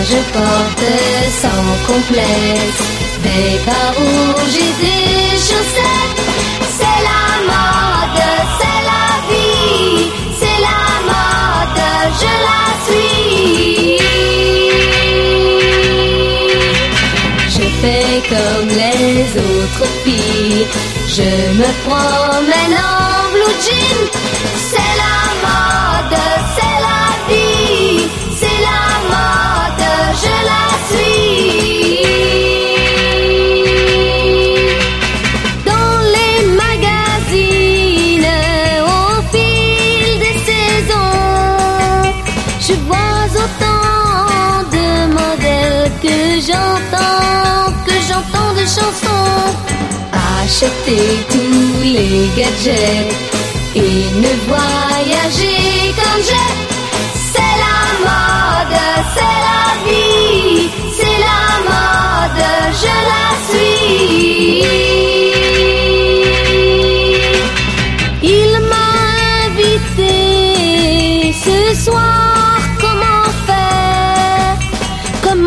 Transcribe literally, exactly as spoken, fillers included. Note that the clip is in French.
je porte sans complexe des bas rouges et des chaussettes. C'est la mode, c'est la vie, c'est la mode, je la suis. Je fais comme les autres filles, je me promène en blue jean. C'est la mode, c'est la vie, c'est la mode, je la suis. Dans les magazines, au fil des saisons, je vois autant de modèles que j'entends, que j'entends de chansons. Acheter tous les gadgets et ne voyager comme j'ai. C'est la mode, c'est la